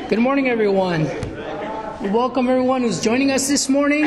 Good morning, everyone. We welcome everyone who's joining us this morning.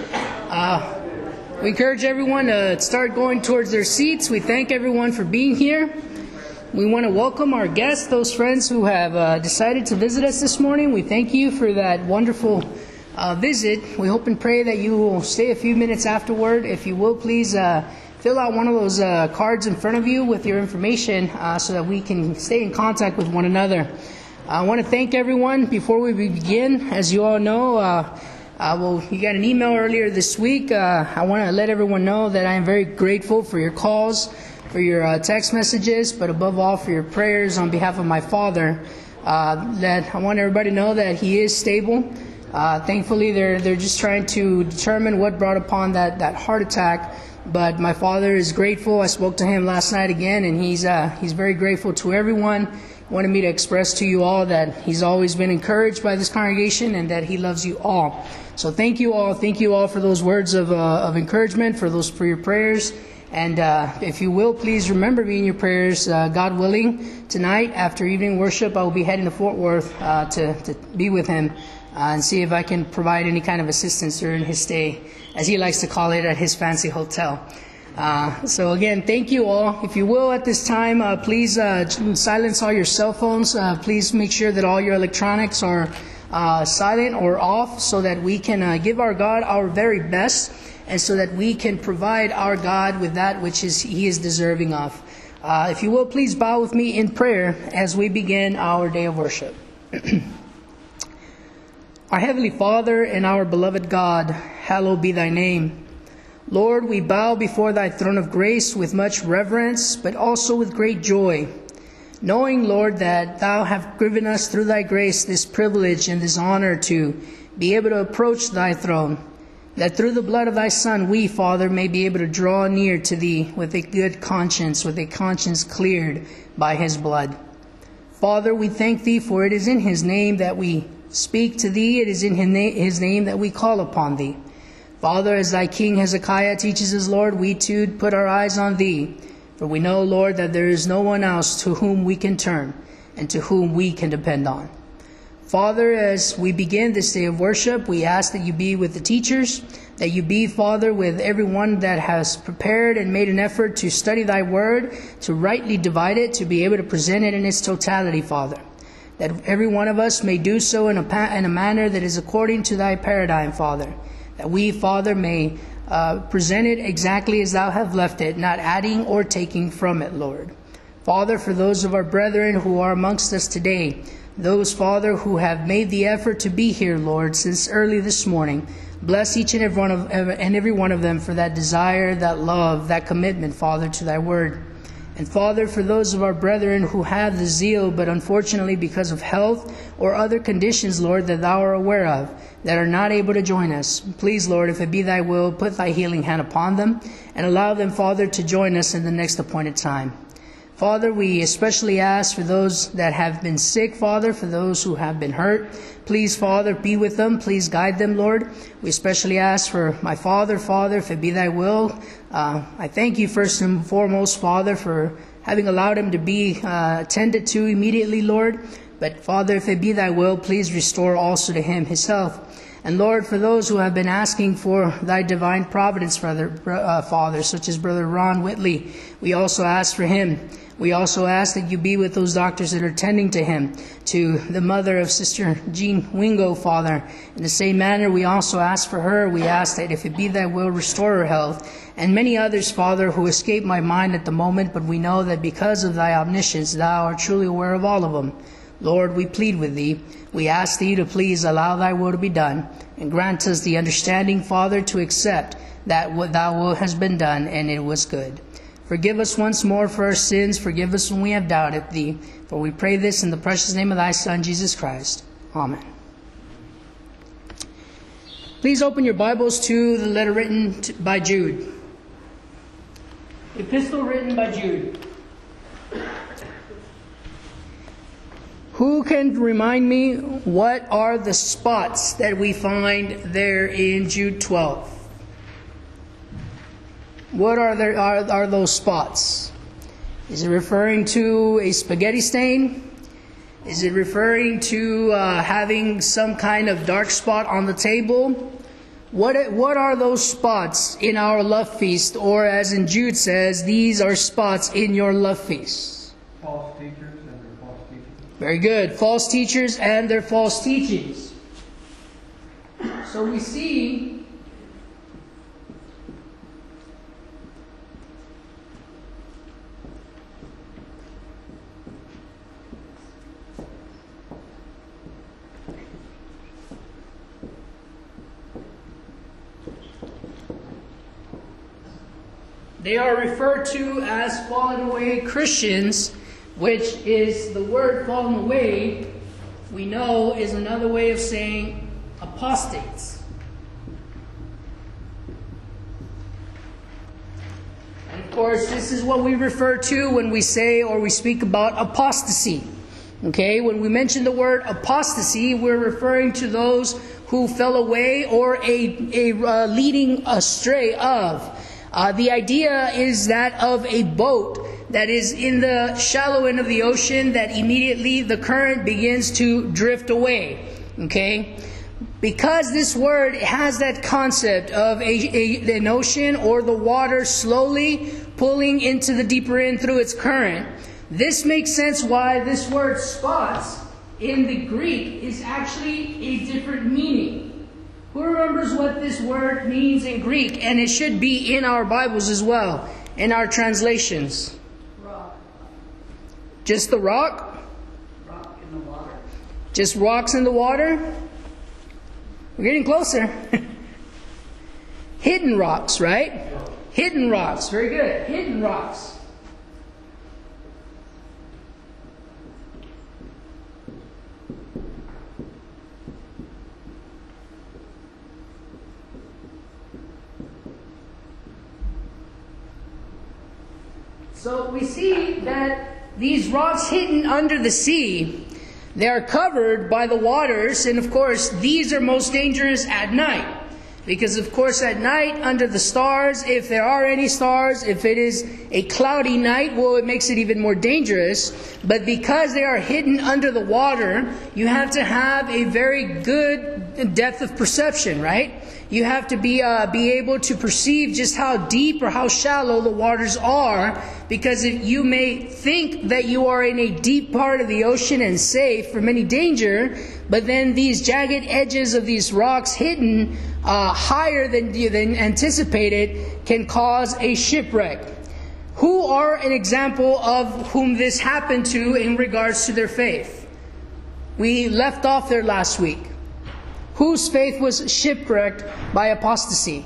We encourage everyone to start going towards their seats. We thank everyone for being here. We want to welcome our guests, those friends who have decided to visit us this morning. We thank you for that wonderful visit. We hope and pray that you will stay a few minutes afterward. If you will, please fill out one of those cards in front of you with your information so that we can stay in contact with one another. I want to thank everyone before we begin. As you all know, you got an email earlier this week. I want to let everyone know that I am very grateful for your calls, for your text messages, but above all for your prayers on behalf of my father. That I want everybody to know that he is stable. Thankfully, they're just trying to determine what brought upon that heart attack. But my father is grateful. I spoke to him last night again, and he's very grateful to everyone. Wanted me to express to you all that he's always been encouraged by this congregation and that he loves you all. So thank you all. Thank you all for those words of encouragement, for your prayers. And if you will, please remember me in your prayers. God willing, tonight after evening worship, I will be heading to Fort Worth to be with him and see if I can provide any kind of assistance during his stay, as he likes to call it, at his fancy hotel. So again, thank you all. If you will, at this time, please silence all your cell phones. Please make sure that all your electronics are silent or off so that we can give our God our very best and so that we can provide our God with that which He is deserving of. If you will, please bow with me in prayer as we begin our day of worship. Our Heavenly Father and our beloved God, hallowed be Thy name. Lord, we bow before Thy throne of grace with much reverence, but also with great joy, knowing, Lord, that Thou hast given us through Thy grace this privilege and this honor to be able to approach Thy throne, that through the blood of Thy Son, we, Father, may be able to draw near to Thee with a good conscience, with a conscience cleared by His blood. Father, we thank Thee, for it is in His name that we speak to Thee, it is in His name that we call upon Thee. Father, as Thy King Hezekiah teaches us, Lord, we too put our eyes on Thee. For we know, Lord, that there is no one else to whom we can turn and to whom we can depend on. Father, as we begin this day of worship, we ask that You be with the teachers, that You be, Father, with everyone that has prepared and made an effort to study Thy Word, to rightly divide it, to be able to present it in its totality, Father. That every one of us may do so in a manner that is according to Thy paradigm, Father. That we, Father, may present it exactly as Thou have left it, not adding or taking from it, Lord. Father, for those of our brethren who are amongst us today, those, Father, who have made the effort to be here, Lord, since early this morning, bless each and every one of them for that desire, that love, that commitment, Father, to Thy Word. And Father, for those of our brethren who have the zeal, but unfortunately because of health or other conditions, Lord, that Thou art aware of, that are not able to join us, please, Lord, if it be Thy will, put Thy healing hand upon them and allow them, Father, to join us in the next appointed time. Father, we especially ask for those that have been sick, Father, for those who have been hurt. Please, Father, be with them. Please guide them, Lord. We especially ask for my father, if it be Thy will. I thank You first and foremost, Father, for having allowed him to be attended to immediately, Lord. But, Father, if it be Thy will, please restore also to him his health. And, Lord, for those who have been asking for Thy divine providence, Father, such as Brother Ron Whitley, we also ask for him. We also ask that You be with those doctors that are tending to him, to the mother of Sister Jean Wingo, Father. In the same manner, we also ask for her. We ask that if it be Thy will, restore her health. And many others, Father, who escape my mind at the moment, but we know that because of Thy omniscience, Thou art truly aware of all of them. Lord, we plead with Thee. We ask Thee to please allow Thy will to be done, and grant us the understanding, Father, to accept that what Thy will has been done, and it was good. Forgive us once more for our sins. Forgive us when we have doubted Thee. For we pray this in the precious name of Thy Son, Jesus Christ. Amen. Please open your Bibles to the letter written by Jude. Epistle written by Jude. Who can remind me what are the spots that we find there in Jude 12? What are those spots? Is it referring to a spaghetti stain? Is it referring to having some kind of dark spot on the table? What are those spots in our love feast? Or as in Jude says, these are spots in your love feast. False teachers and their false teachings. Very good. False teachers and their false teachings. So we see they are referred to as fallen away Christians, which is the word fallen away, we know is another way of saying apostates. And of course, this is what we refer to when we say or we speak about apostasy. Okay, when we mention the word apostasy, we're referring to those who fell away or a leading astray of. The idea is that of a boat that is in the shallow end of the ocean that immediately the current begins to drift away. Okay? Because this word has that concept of an ocean or the water slowly pulling into the deeper end through its current, this makes sense why this word spots in the Greek is actually a different meaning. Who remembers what this word means in Greek? And it should be in our Bibles as well, in our translations. Rock. Just the rock? Rock in the water. Just rocks in the water? We're getting closer. Hidden rocks, right? Hidden rocks. Very good. Hidden rocks. So we see that these rocks hidden under the sea, they are covered by the waters, and of course these are most dangerous at night. Because of course at night under the stars, if there are any stars, if it is a cloudy night, well, it makes it even more dangerous. But because they are hidden under the water, you have to have a very good depth of perception, right? You have to be able to perceive just how deep or how shallow the waters are, because if you may think that you are in a deep part of the ocean and safe from any danger, but then these jagged edges of these rocks hidden higher than anticipated can cause a shipwreck. Who are an example of whom this happened to in regards to their faith? We left off there last week. Whose faith was shipwrecked by apostasy?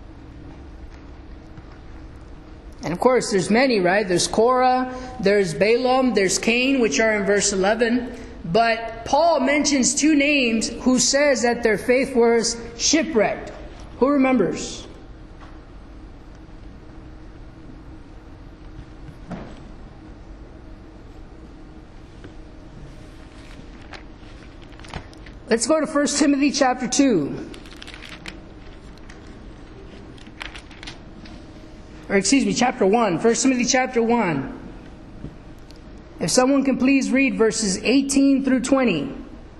And of course, there's many, right? There's Korah, there's Balaam, there's Cain, which are in verse 11. But Paul mentions two names who says that their faith was shipwrecked. Who remembers? Let's go to 1 Timothy chapter 2. Or excuse me, chapter 1. 1 Timothy chapter 1. If someone can please read verses 18 through 20.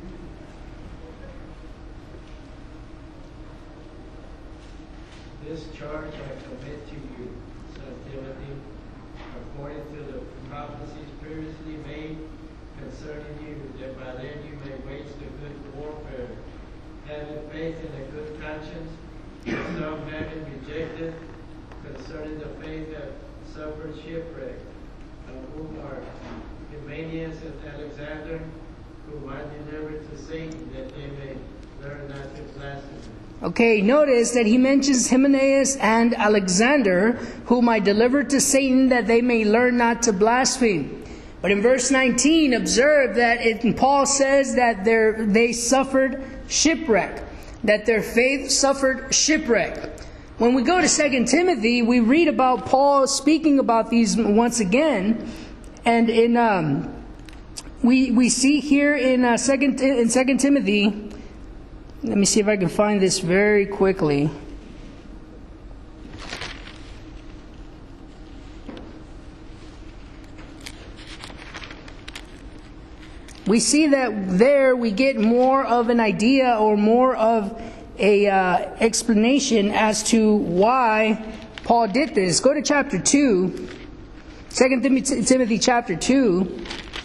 This charge I commit to you, son Timothy, according to the prophecies previously made concerning you, that by then you may wage the good warfare, having faith and a good conscience, some having rejected concerning the faith have suffered shipwreck, of whom are Hymenaeus and Alexander, whom I delivered to Satan, that they may learn not to blaspheme. Okay, notice that he mentions Hymenaeus and Alexander, whom I delivered to Satan, that they may learn not to blaspheme. But in verse 19, observe that Paul says that they suffered shipwreck, that their faith suffered shipwreck. When we go to 2 Timothy, we read about Paul speaking about these once again. And we see here in 2 Timothy, let me see if I can find this very quickly. we see that there we get more of an idea or more of a explanation as to why Paul did this. Go to chapter 2, 2 Timothy chapter 2,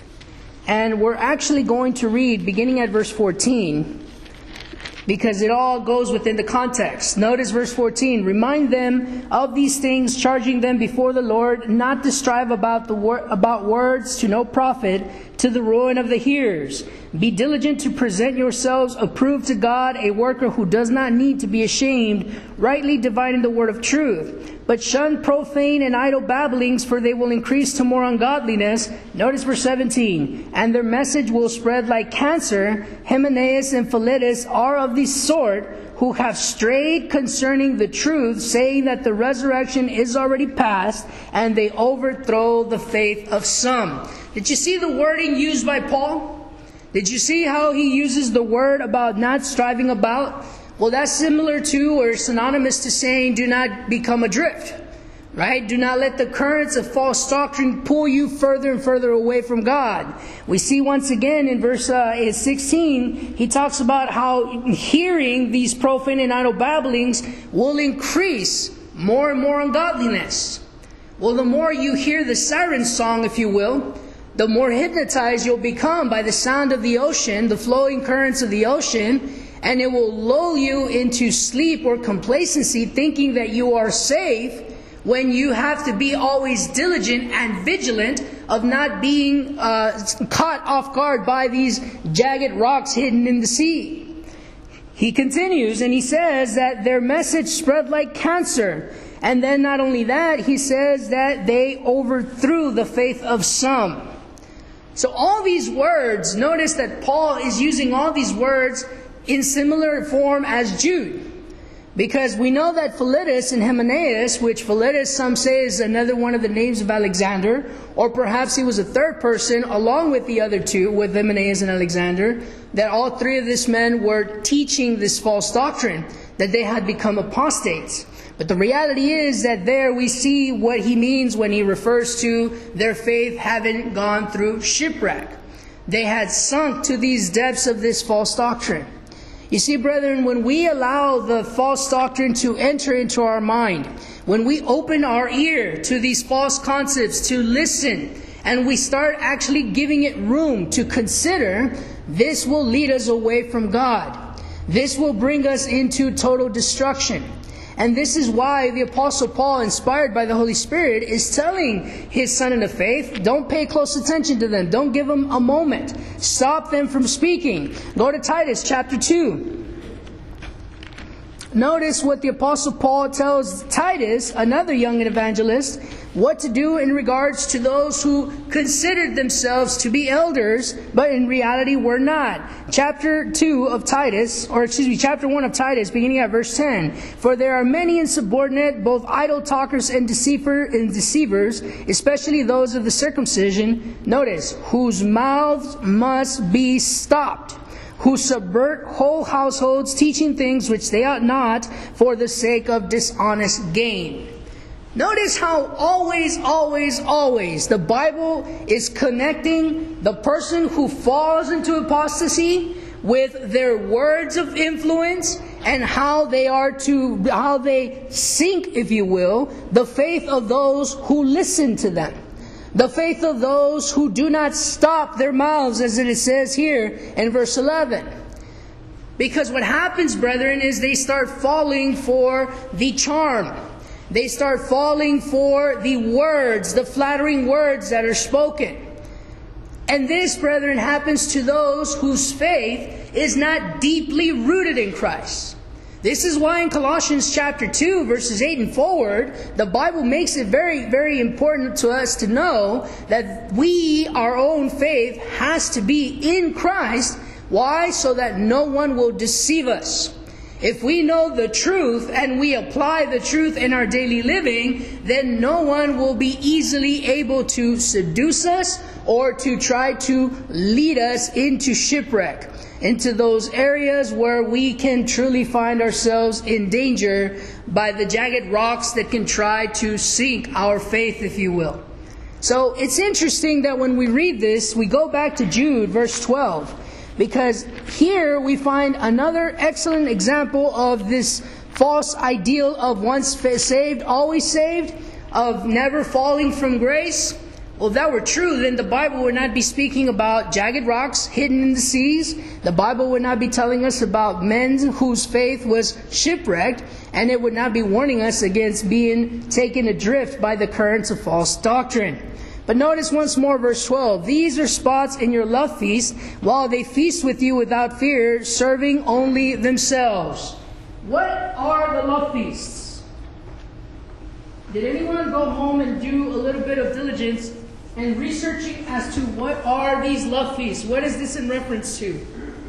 and we're actually going to read beginning at verse 14, because it all goes within the context. Notice verse 14. Remind them of these things, charging them before the Lord not to strive about words to no profit, to the ruin of the hearers. Be diligent to present yourselves approved to God, a worker who does not need to be ashamed, rightly dividing the word of truth. But shun profane and idle babblings, for they will increase to more ungodliness. Notice verse 17. And their message will spread like cancer. Hymenaeus and Philetus are of the sort who have strayed concerning the truth, saying that the resurrection is already past, and they overthrow the faith of some. Did you see the wording used by Paul? Did you see how he uses the word about not striving about? Well, that's similar to or synonymous to saying do not become adrift, right? Do not let the currents of false doctrine pull you further and further away from God. We see once again in verse 16, he talks about how hearing these profane and idle babblings will increase more and more ungodliness. Well, the more you hear the siren song, if you will, the more hypnotized you'll become by the sound of the ocean, the flowing currents of the ocean, and it will lull you into sleep or complacency, thinking that you are safe, when you have to be always diligent and vigilant of not being caught off guard by these jagged rocks hidden in the sea. He continues and he says that their message spread like cancer. And then not only that, he says that they overthrew the faith of some. So all these words, notice that Paul is using all these words in similar form as Jude. Because we know that Philetus and Hymenaeus, which Philetus some say is another one of the names of Alexander, or perhaps he was a third person along with the other two, with Hymenaeus and Alexander, that all three of these men were teaching this false doctrine, that they had become apostates. But the reality is that there we see what he means when he refers to their faith having gone through shipwreck. They had sunk to these depths of this false doctrine. You see, brethren, when we allow the false doctrine to enter into our mind, when we open our ear to these false concepts to listen, and we start actually giving it room to consider, this will lead us away from God. This will bring us into total destruction. And this is why the Apostle Paul, inspired by the Holy Spirit, is telling his son in the faith, don't pay close attention to them. Don't give them a moment. Stop them from speaking. Go to Titus chapter 2. Notice what the Apostle Paul tells Titus, another young evangelist, what to do in regards to those who considered themselves to be elders, but in reality were not. Chapter 1 of Titus, beginning at verse 10. For there are many insubordinate, both idle talkers and deceivers, especially those of the circumcision, notice, whose mouths must be stopped, who subvert whole households, teaching things which they ought not, for the sake of dishonest gain. Notice how always the Bible is connecting the person who falls into apostasy with their words of influence and how they sink, if you will, the faith of those who listen to them. The faith of those who do not stop their mouths, as it says here in verse 11. Because what happens, brethren, is they start falling for the charm. They start falling for the words, the flattering words that are spoken. And this, brethren, happens to those whose faith is not deeply rooted in Christ. This is why in Colossians chapter 2, verses 8 and forward, the Bible makes it very, very important to us to know that our own faith has to be in Christ. Why? So that no one will deceive us. If we know the truth and we apply the truth in our daily living, then no one will be easily able to seduce us or to try to lead us into shipwreck, into those areas where we can truly find ourselves in danger by the jagged rocks that can try to sink our faith, if you will. So it's interesting that when we read this, we go back to Jude, verse 12, because here we find another excellent example of this false ideal of once saved, always saved, of never falling from grace. Well, if that were true, then the Bible would not be speaking about jagged rocks hidden in the seas. The Bible would not be telling us about men whose faith was shipwrecked, and it would not be warning us against being taken adrift by the currents of false doctrine. But notice once more verse 12. These are spots in your love feast, while they feast with you without fear, serving only themselves. What are the love feasts? Did anyone go home and do a little bit of diligence and researching as to what are these love feasts? What is this in reference to?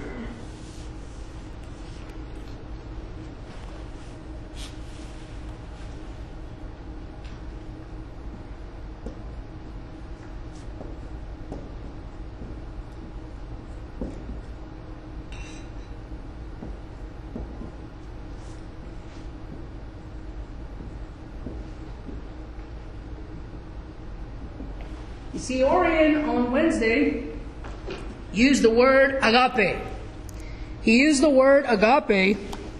You see, Orion on Wednesday used the word agape. He used the word agape.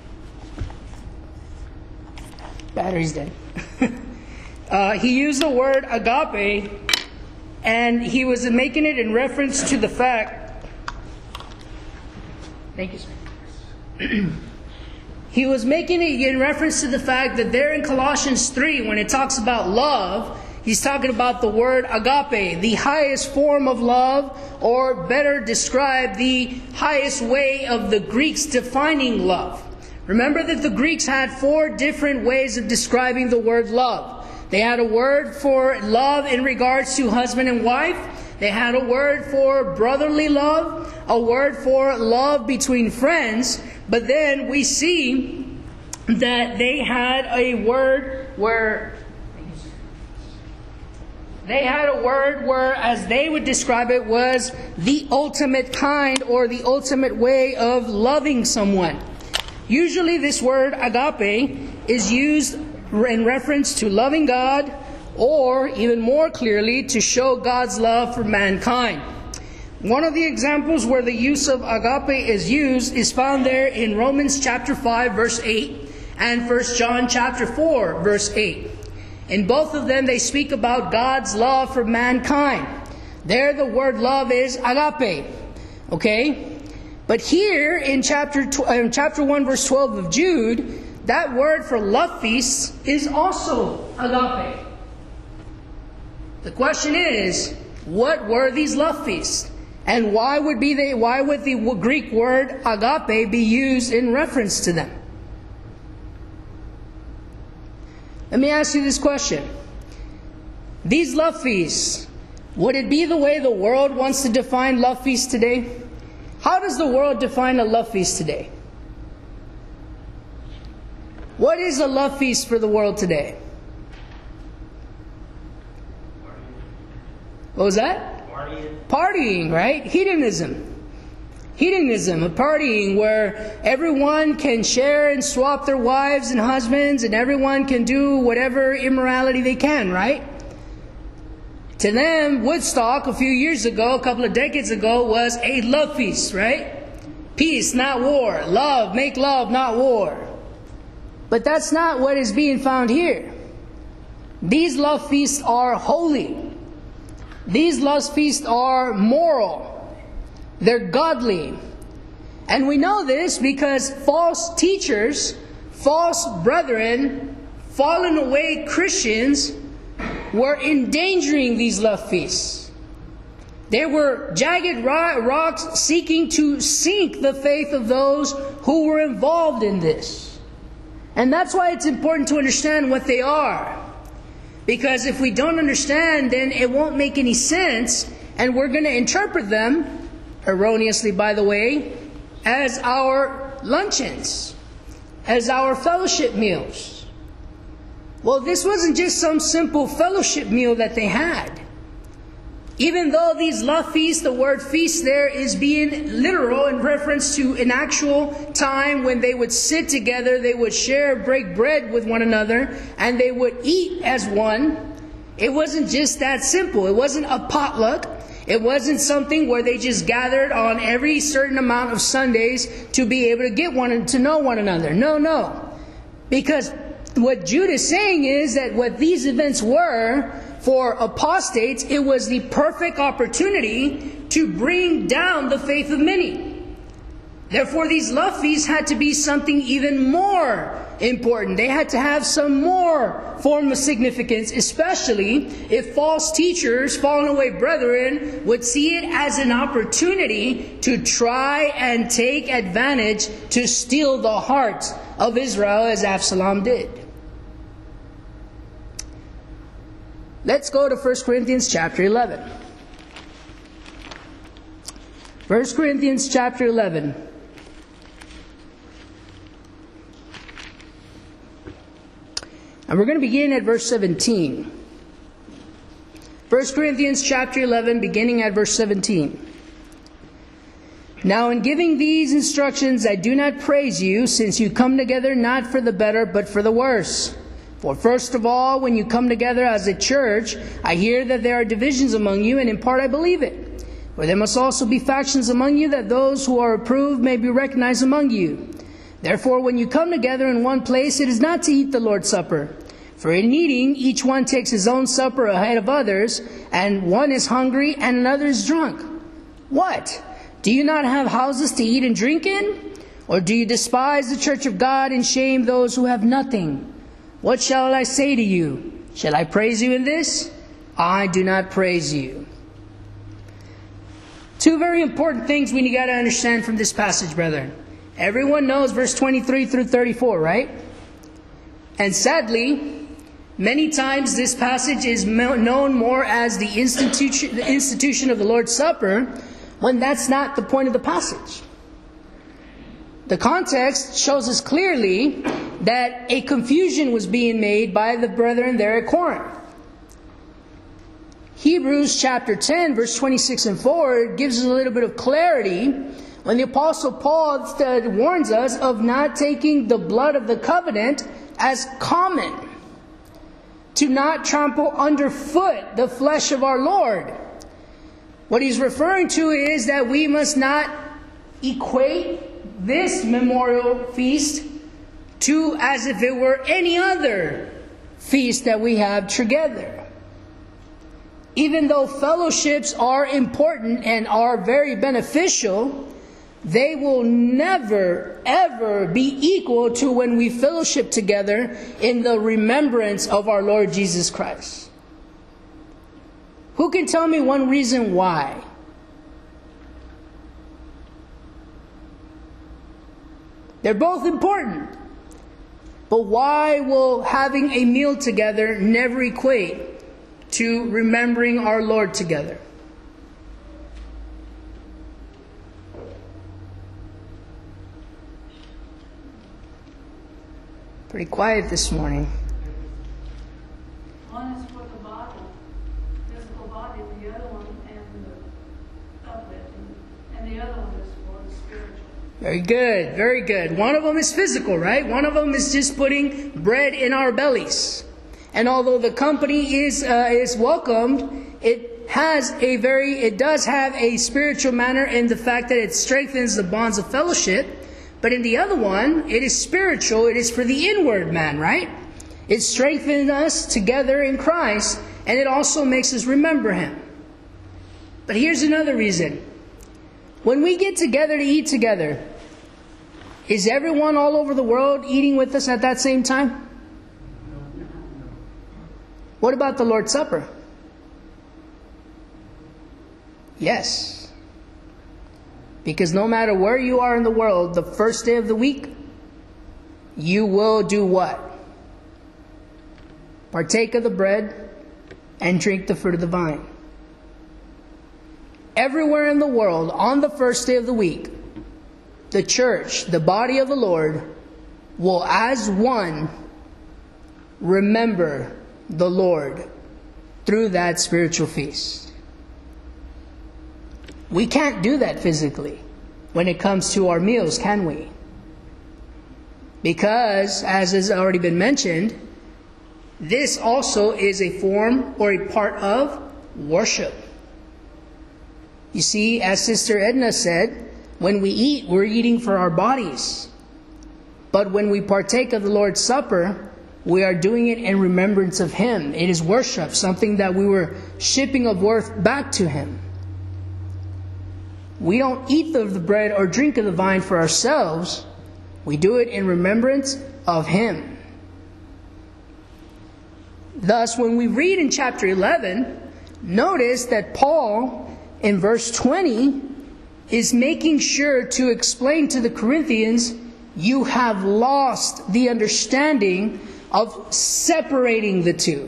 Battery's dead. He used the word agape, and he was making it in reference to the fact. Thank you, sir. He was making it in reference to the fact that there in Colossians 3, when it talks about love, he's talking about the word agape, the highest form of love, or better described, the highest way of the Greeks defining love. Remember that the Greeks had 4 different ways of describing the word love. They had a word for love in regards to husband and wife. They had a word for brotherly love, a word for love between friends. But then we see that they had a word where as they would describe it, was the ultimate kind or the ultimate way of loving someone. Usually this word agape is used in reference to loving God, or even more clearly, to show God's love for mankind. One of the examples where the use of agape is used is found there in Romans chapter 5 verse 8 and 1 John chapter 4 verse 8. In both of them, they speak about God's love for mankind. There, the word love is agape. Okay? But here, in chapter 1, verse 12 of Jude, that word for love feasts is also agape. The question is, what were these love feasts? And why would the Greek word agape be used in reference to them? Let me ask you this question. These love feasts, would it be the way the world wants to define love feasts today? How does the world define a love feast today? What is a love feast for the world today? What was that? Partying, right? Hedonism, a partying where everyone can share and swap their wives and husbands, and everyone can do whatever immorality they can, right? To them, Woodstock a few years ago, a couple of decades ago, was a love feast, right? Peace, not war. Love, make love, not war. But that's not what is being found here. These love feasts are holy. These love feasts are moral. They're godly. And we know this because false teachers, false brethren, fallen away Christians were endangering these love feasts. They were jagged rocks seeking to sink the faith of those who were involved in this. And that's why it's important to understand what they are. Because if we don't understand, then it won't make any sense, and we're going to interpret them, erroneously by the way, as our luncheons, as our fellowship meals. Well, this wasn't just some simple fellowship meal that they had. Even though these love feasts, the word feast there is being literal in reference to an actual time when they would sit together, they would share, break bread with one another, and they would eat as one. It wasn't just that simple. It wasn't a potluck. It wasn't something where they just gathered on every certain amount of Sundays to be able to get to know one another. No. Because what Jude is saying is that what these events were for apostates, it was the perfect opportunity to bring down the faith of many. Therefore, these love feasts had to be something even more important. They had to have some more form of significance, especially if false teachers, fallen away brethren, would see it as an opportunity to try and take advantage to steal the heart of Israel as Absalom did. Let's go to 1 Corinthians chapter 11. 1 Corinthians chapter 11. And we're going to begin at verse 17. 1 Corinthians chapter 11, beginning at verse 17. Now in giving these instructions I do not praise you, since you come together not for the better, but for the worse. For first of all, when you come together as a church, I hear that there are divisions among you, and in part I believe it. For there must also be factions among you, that those who are approved may be recognized among you. Therefore, when you come together in one place, it is not to eat the Lord's Supper. For in eating, each one takes his own supper ahead of others, and one is hungry and another is drunk. What? Do you not have houses to eat and drink in? Or do you despise the church of God and shame those who have nothing? What shall I say to you? Shall I praise you in this? I do not praise you. Two very important things we got to understand from this passage, brethren. Everyone knows verse 23 through 34, right? And sadly, many times this passage is known more as the institution of the Lord's Supper, when that's not the point of the passage. The context shows us clearly that a confusion was being made by the brethren there at Corinth. Hebrews chapter 10, verse 26 and forward gives us a little bit of clarity when the Apostle Paul warns us of not taking the blood of the covenant as common, to not trample underfoot the flesh of our Lord. What he's referring to is that we must not equate this memorial feast to as if it were any other feast that we have together. Even though fellowships are important and are very beneficial, they will never, ever be equal to when we fellowship together in the remembrance of our Lord Jesus Christ. Who can tell me one reason why? They're both important. But why will having a meal together never equate to remembering our Lord together? Pretty quiet this morning. One is for the body, physical body, the other one and the uplifting, and the other one is for the spiritual. Very good, very good. One of them is physical, right? One of them is just putting bread in our bellies. And although the company is welcomed, it does have a spiritual manner in the fact that it strengthens the bonds of fellowship. But in the other one, it is spiritual. It is for the inward man, right? It strengthens us together in Christ, and it also makes us remember Him. But here's another reason. When we get together to eat together, is everyone all over the world eating with us at that same time? What about the Lord's Supper? Yes. Because no matter where you are in the world, the first day of the week, you will do what? Partake of the bread and drink the fruit of the vine. Everywhere in the world, on the first day of the week, the church, the body of the Lord, will as one remember the Lord through that spiritual feast. We can't do that physically when it comes to our meals, can we? Because, as has already been mentioned, This also is a form or a part of worship. You see, as Sister Edna said, when we eat, we're eating for our bodies. But when we partake of the Lord's Supper, we are doing it in remembrance of Him. It is worship, something that we were shipping of worth back to Him. We don't eat of the bread or drink of the wine for ourselves. We do it in remembrance of Him. Thus, when we read in chapter 11, notice that Paul, in verse 20, is making sure to explain to the Corinthians, you have lost the understanding of separating the two.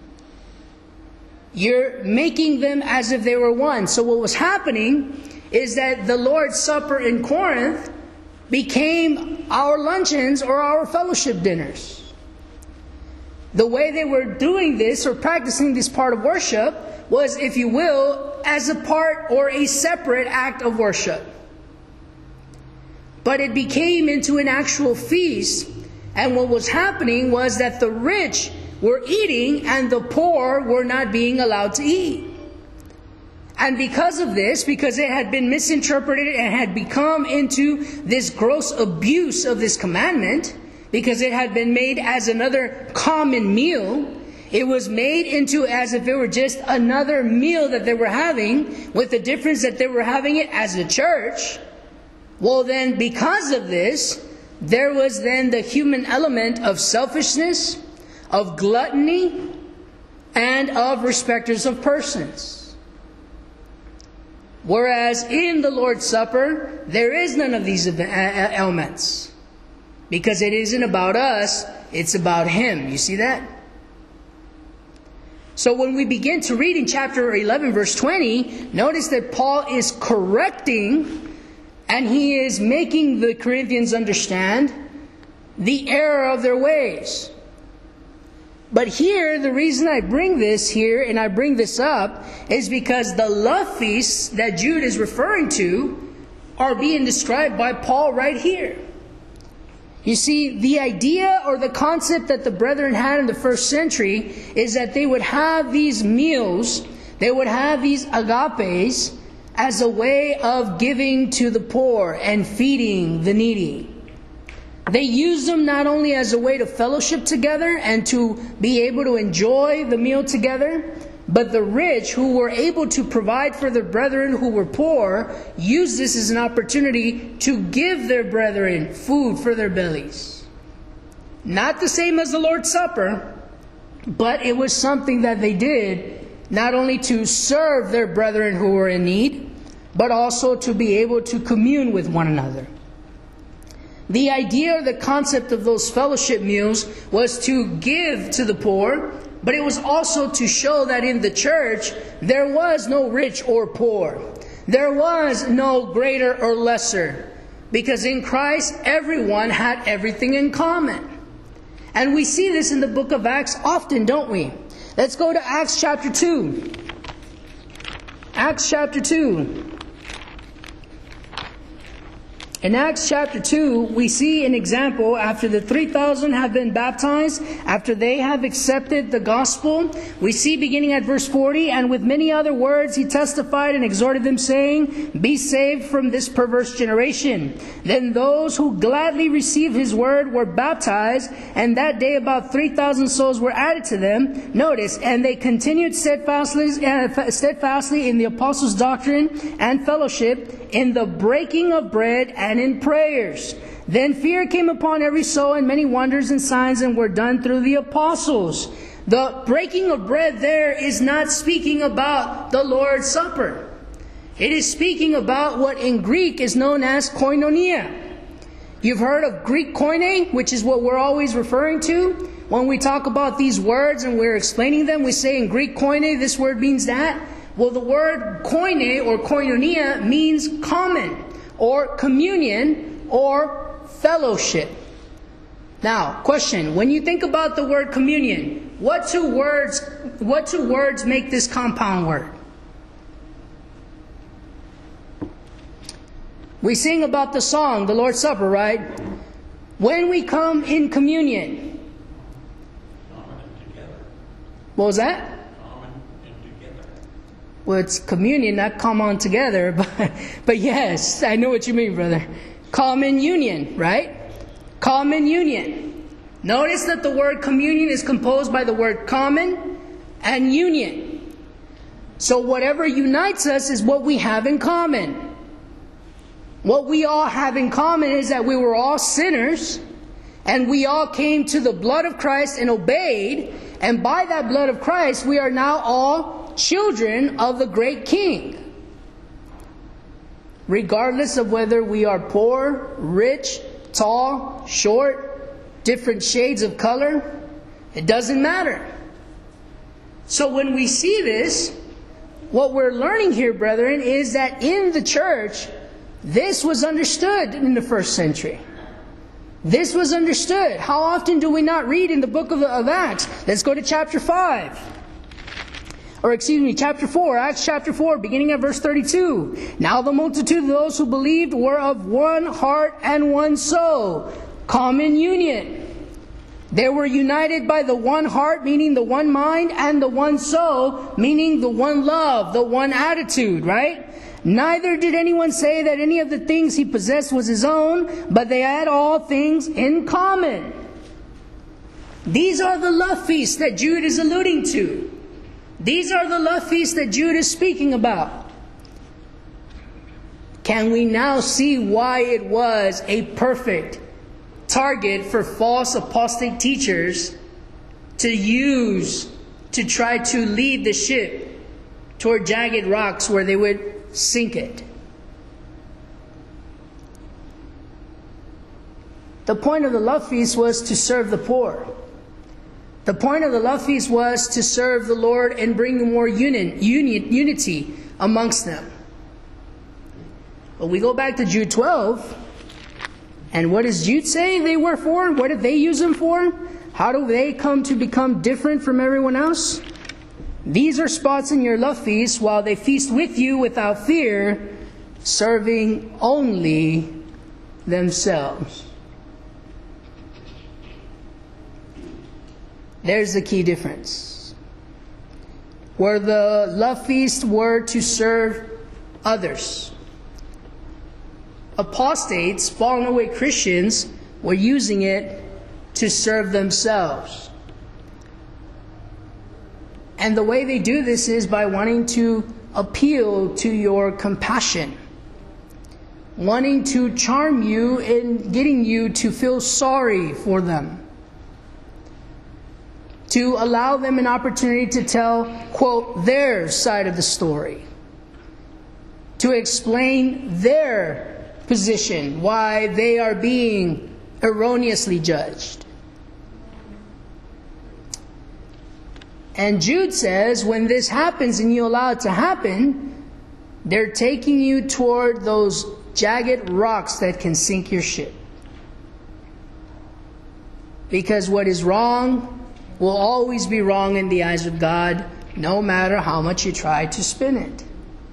You're making them as if they were one. So what was happening is that the Lord's Supper in Corinth became our luncheons or our fellowship dinners. The way they were doing this or practicing this part of worship was, if you will, as a part or a separate act of worship. But it became into an actual feast, and what was happening was that the rich were eating and the poor were not being allowed to eat. And because of this, because it had been misinterpreted and had become into this gross abuse of this commandment, because it had been made as another common meal, it was made into as if it were just another meal that they were having, with the difference that they were having it as a church. Well then, because of this, there was then the human element of selfishness, of gluttony, and of respecters of persons. Whereas in the Lord's Supper, there is none of these elements. Because it isn't about us, it's about Him. You see that? So when we begin to read in chapter 11, verse 20, notice that Paul is correcting and he is making the Corinthians understand the error of their ways. But here, the reason I bring this here and I bring this up is because the love feasts that Jude is referring to are being described by Paul right here. You see, the idea or the concept that the brethren had in the first century is that they would have these meals, they would have these agapes as a way of giving to the poor and feeding the needy. They used them not only as a way to fellowship together and to be able to enjoy the meal together, but the rich who were able to provide for their brethren who were poor used this as an opportunity to give their brethren food for their bellies. Not the same as the Lord's Supper, but it was something that they did not only to serve their brethren who were in need, but also to be able to commune with one another. The idea or the concept of those fellowship meals was to give to the poor, but it was also to show that in the church there was no rich or poor. There was no greater or lesser. Because in Christ everyone had everything in common. And we see this in the book of Acts often, don't we? Let's go to Acts chapter 2. Acts chapter 2. In Acts chapter 2, we see an example after the 3,000 have been baptized, after they have accepted the gospel. We see beginning at verse 40, and with many other words he testified and exhorted them, saying, be saved from this perverse generation. Then those who gladly received his word were baptized, and that day about 3,000 souls were added to them. Notice, and they continued steadfastly in the apostles' doctrine and fellowship, in the breaking of bread and in prayers. Then fear came upon every soul, and many wonders and signs were done through the apostles. The breaking of bread there is not speaking about the Lord's Supper. It is speaking about what in Greek is known as koinonia. You've heard of Greek koine, which is what we're always referring to. When we talk about these words and we're explaining them, we say in Greek koine, this word means that. Well, the word koine or koinonia means common or communion or fellowship. Now, question, when you think about the word communion, what two words make this compound word? We sing about the song, the Lord's Supper, right? When we come in communion, What was that? Common and together. Well, it's communion, not come on together. But yes, I know what you mean, brother. Common union, right? Common union. Notice that the word communion is composed by the word common and union. So whatever unites us is what we have in common. What we all have in common is that we were all sinners, and we all came to the blood of Christ and obeyed, and by that blood of Christ we are now all children of the great King. Regardless of whether we are poor, rich, tall, short, different shades of color, it doesn't matter. So when we see this, what we're learning here, brethren, is that in the church, this was understood in the first century. This was understood. How often do we not read in the book of Acts? Let's go to chapter 5. Chapter 4. Acts chapter 4, beginning at verse 32. Now the multitude of those who believed were of one heart and one soul. Common union. They were united by the one heart, meaning the one mind, and the one soul, meaning the one love, the one attitude, right? Neither did anyone say that any of the things he possessed was his own, but they had all things in common. These are the love feasts that Jude is alluding to. These are the love feasts that Jude is speaking about. Can we now see why it was a perfect target for false apostate teachers to use to try to lead the ship toward jagged rocks where they would sink it? The point of the love feast was to serve the poor. The point of the love feast was to serve the Lord and bring more unity amongst them. But we go back to Jude 12, and what does Jude say they were for? What did they use them for? How do they come to become different from everyone else? These are spots in your love feast while they feast with you without fear, serving only themselves. There's the key difference. Where the love feast were to serve others, apostates, fallen away Christians, were using it to serve themselves. And the way they do this is by wanting to appeal to your compassion, wanting to charm you in getting you to feel sorry for them, to allow them an opportunity to tell, quote, their side of the story, to explain their position, why they are being erroneously judged. And Jude says, when this happens and you allow it to happen, they're taking you toward those jagged rocks that can sink your ship. Because what is wrong will always be wrong in the eyes of God, no matter how much you try to spin it.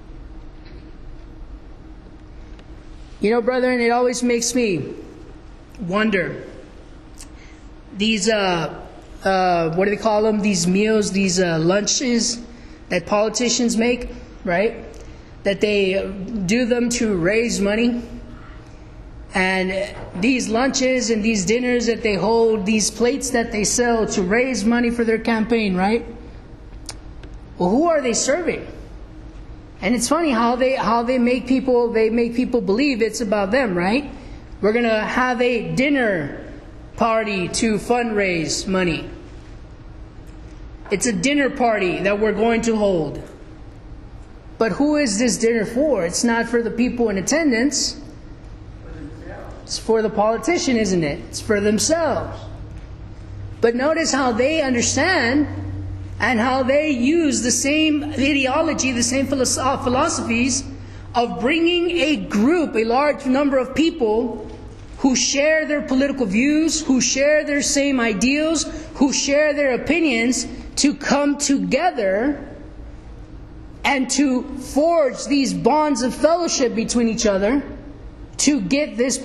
You know, brethren, it always makes me wonder. These what do they call them? These meals, these lunches that politicians make, right? That they do them to raise money. And these lunches and these dinners that they hold, these plates that they sell to raise money for their campaign, right? Well, who are they serving? And it's funny how they make people believe it's about them, right? We're going to have a dinner party to fundraise money. It's a dinner party that we're going to hold. But who is this dinner for? It's not for the people in attendance. It's for the politician, isn't it? It's for themselves. But notice how they understand and how they use the same ideology, the same philosophies of bringing a group, a large number of people who share their political views, who share their same ideals, who share their opinions, to come together and to forge these bonds of fellowship between each other to get this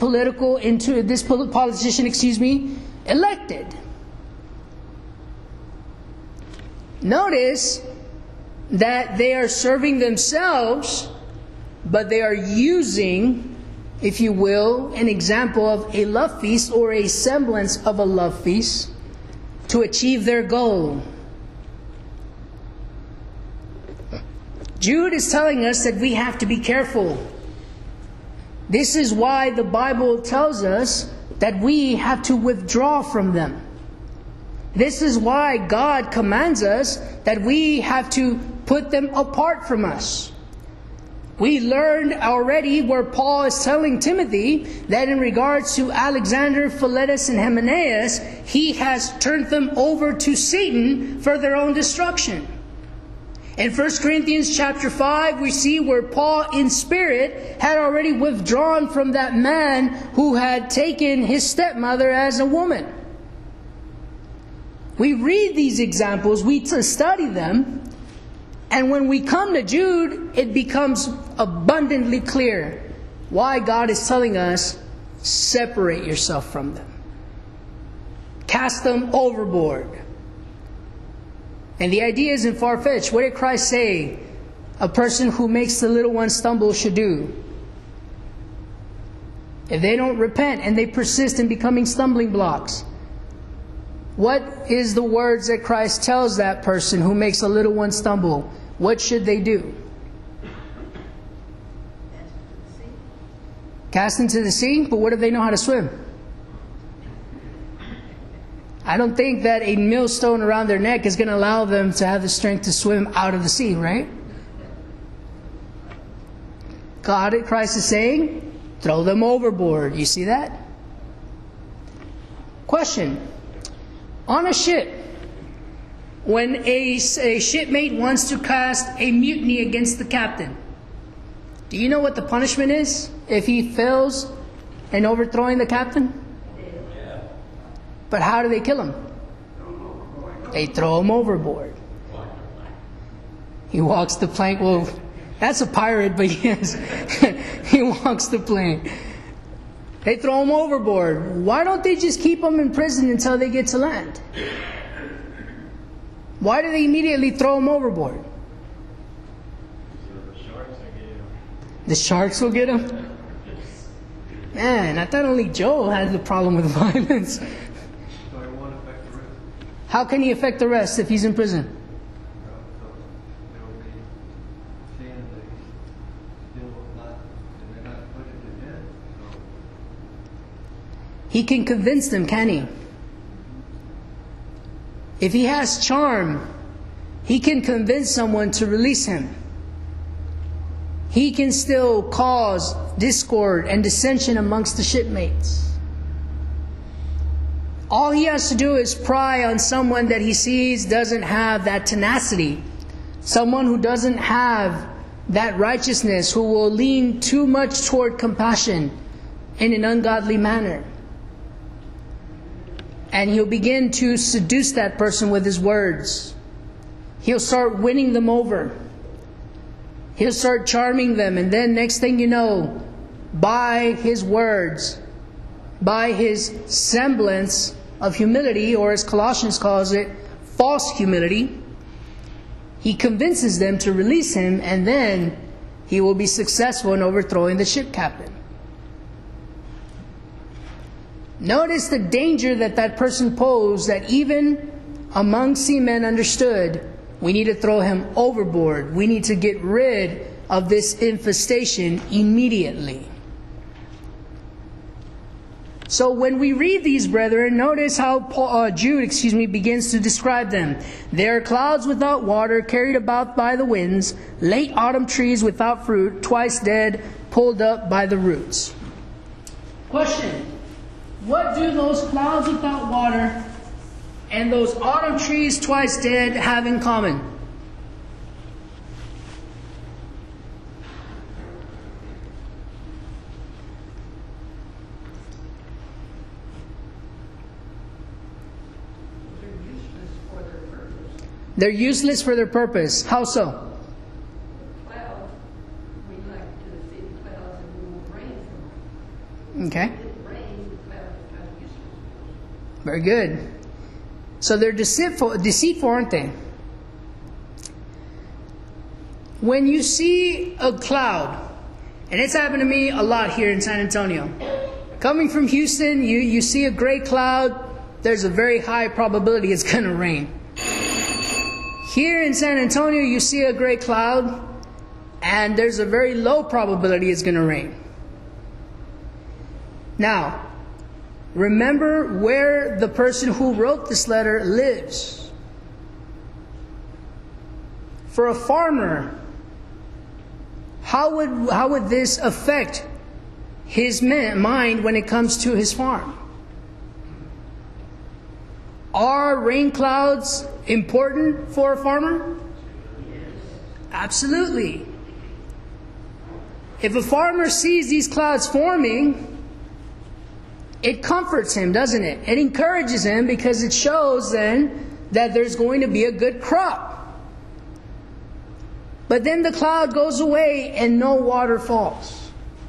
politician, elected. Notice that they are serving themselves, but they are using, if you will, an example of a love feast or a semblance of a love feast to achieve their goal. Jude is telling us that we have to be careful. This is why the Bible tells us that we have to withdraw from them. This is why God commands us that we have to put them apart from us. We learned already where Paul is telling Timothy that in regards to Alexander, Philetus, and Hymenaeus, he has turned them over to Satan for their own destruction. In 1 Corinthians chapter 5, we see where Paul in spirit had already withdrawn from that man who had taken his stepmother as a woman. We read these examples, we study them, and when we come to Jude, it becomes abundantly clear why God is telling us, separate yourself from them. Cast them overboard. And the idea isn't far-fetched. What did Christ say a person who makes the little one stumble should do? If they don't repent and they persist in becoming stumbling blocks, what is the words that Christ tells that person who makes a little one stumble? What should they do? Cast into the sea? But what if they know how to swim? I don't think that a millstone around their neck is going to allow them to have the strength to swim out of the sea, right? Christ is saying, throw them overboard. You see that? Question. On a ship, when a shipmate wants to cast a mutiny against the captain, do you know what the punishment is if he fails in overthrowing the captain? But how do they kill him? They throw him overboard. He walks the plank. Well, that's a pirate, but yes, he walks the plank. They throw him overboard. Why don't they just keep him in prison until they get to land? Why do they immediately throw him overboard? The sharks will get him? Man, I thought only Joe had the problem with violence. So it won't affect the rest. How can he affect the rest if he's in prison? So they'll be seeing that he's still not, and they're not putting it to death. So He can convince them, can he? If he has charm, he can convince someone to release him. He can still cause discord and dissension amongst the shipmates. All he has to do is pry on someone that he sees doesn't have that tenacity. Someone who doesn't have that righteousness, who will lean too much toward compassion in an ungodly manner. And he'll begin to seduce that person with his words. He'll start winning them over. He'll start charming them. And then next thing you know, by his words, by his semblance of humility, or as Colossians calls it, false humility, he convinces them to release him, and then he will be successful in overthrowing the ship captain. Notice the danger that that person posed, that even among seamen understood, we need to throw him overboard. We need to get rid of this infestation immediately. So when we read these, brethren, notice how Jude begins to describe them. They are clouds without water, carried about by the winds, late autumn trees without fruit, twice dead, pulled up by the roots. Question. What do those clouds without water and those autumn trees twice dead have in common? They're useless for their purpose. How so? Clouds, we like to see the clouds and we won't rain from them. Okay. If it rains, the clouds are kind of useless. Very good. So they're deceitful, aren't they? when you see a cloud, and it's happened to me a lot here in San Antonio. Coming from Houston, you see a gray cloud, there's a very high probability it's going to rain. Here in San Antonio, you see a gray cloud, and there's a very low probability it's going to rain. Now, remember where the person who wrote this letter lives. For a farmer, how would this affect his mind when it comes to his farm? Are rain clouds important for a farmer? Absolutely. If a farmer sees these clouds forming, it comforts him, doesn't it? It encourages him because it shows then that there's going to be a good crop. But then the cloud goes away and no water falls.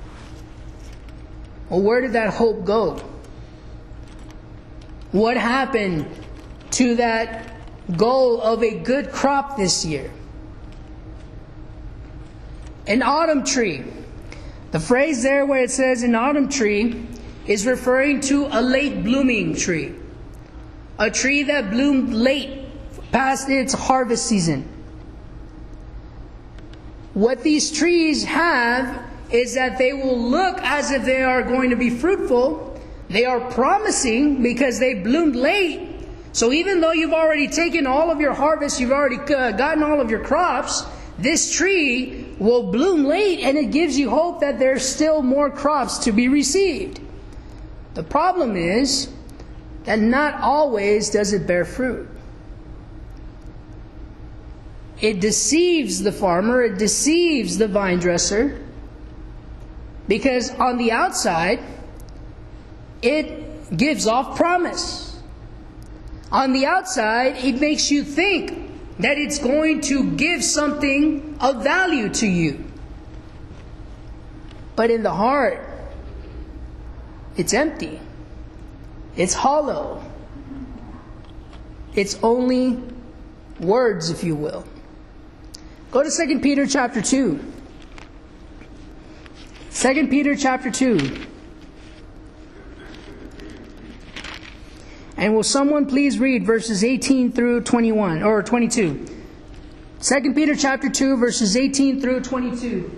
Well, where did that hope go? What happened to that goal of a good crop this year? An autumn tree. The phrase there where it says an autumn tree is referring to a late blooming tree. A tree that bloomed late, past its harvest season. What these trees have is that they will look as if they are going to be fruitful. They are promising because they bloomed late. So even though you've already taken all of your harvest, you've already gotten all of your crops, this tree will bloom late, and it gives you hope that there's still more crops to be received. The problem is that not always does it bear fruit. It deceives the farmer, it deceives the vine dresser, because on the outside, it gives off promise. On the outside, it makes you think that it's going to give something of value to you. But in the heart, it's empty. It's hollow. It's only words, if you will. Go to 2 Peter chapter 2. 2 Peter chapter 2. And will someone please read verses 18 through 21 or 22? 2 Peter chapter 2 verses 18 through 22.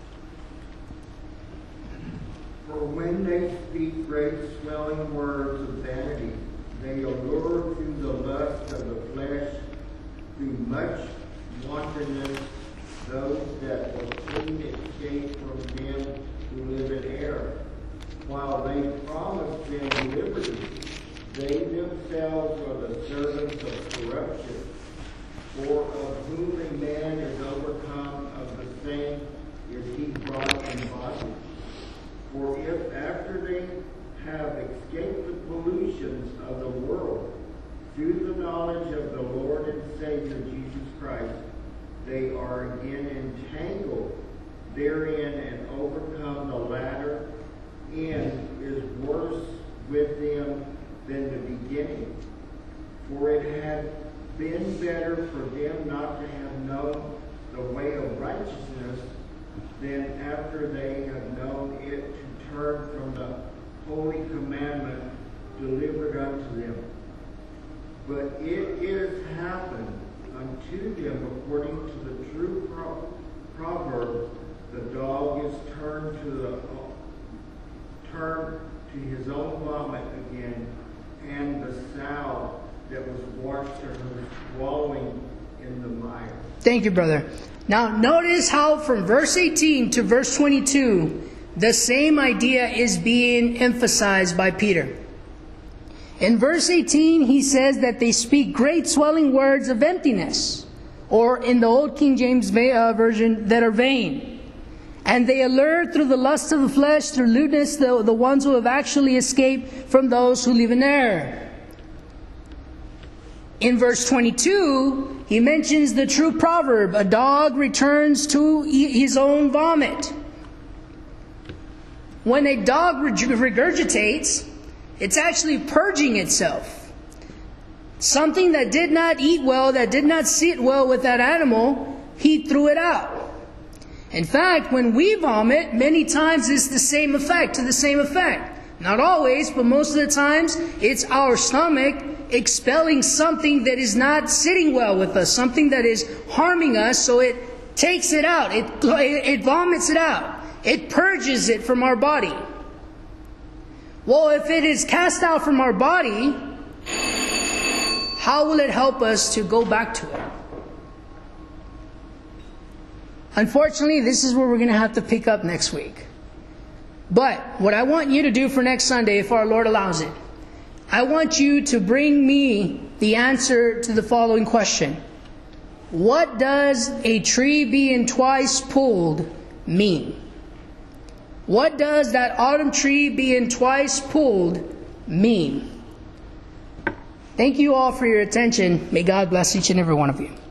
For when they speak great swelling words of vanity, they allure through the lust of the flesh, through much wantonness, those that will soon escape from them who live in error. While they promise them liberty, they themselves are the servants of corruption. For of whom a man is overcome, of the same is he brought in bondage. For if after they have escaped the pollutions of the world, through the knowledge of the Lord and Savior Jesus Christ, they are again entangled therein and overcome, the latter end is worse with them than the beginning. For it had been better for them not to have known the way of righteousness than after they have known it to turn from the holy commandment delivered unto them. But it is happened unto them according to the true proverb, the dog is turned to his own vomit again, and the sow that was washed to her swallowing in the mire. Thank you, brother. Now notice how from verse 18 to verse 22, the same idea is being emphasized by Peter. In verse 18, he says that they speak great swelling words of emptiness, or in the old King James version, that are vain. And they allure through the lust of the flesh, through lewdness, the ones who have actually escaped from those who live in error. In verse 22, he mentions the true proverb, a dog returns to his own vomit. When a dog regurgitates, it's actually purging itself. Something that did not eat well, that did not sit well with that animal, he threw it out. In fact, when we vomit, many times it's the same effect, Not always, but most of the times, it's our stomach expelling something that is not sitting well with us, something that is harming us, so it takes it out. It vomits it out. It purges it from our body. Well, if it is cast out from our body, how will it help us to go back to it? Unfortunately, this is where we're going to have to pick up next week. But what I want you to do for next Sunday, if our Lord allows it, I want you to bring me the answer to the following question. What does a tree being twice pulled mean? What does that autumn tree being twice pulled mean? Thank you all for your attention. May God bless each and every one of you.